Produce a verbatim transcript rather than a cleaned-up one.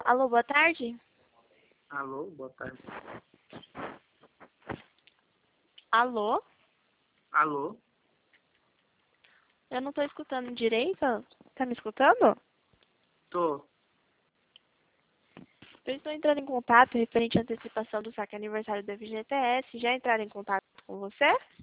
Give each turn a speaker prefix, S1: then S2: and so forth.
S1: Alô, boa tarde?
S2: Alô, boa tarde.
S1: Alô?
S2: Alô?
S1: Eu não tô escutando direito. Tá me escutando?
S2: Tô.
S1: Eu estou entrando em contato referente à antecipação do saque aniversário do F G T S. Já entraram em contato com você?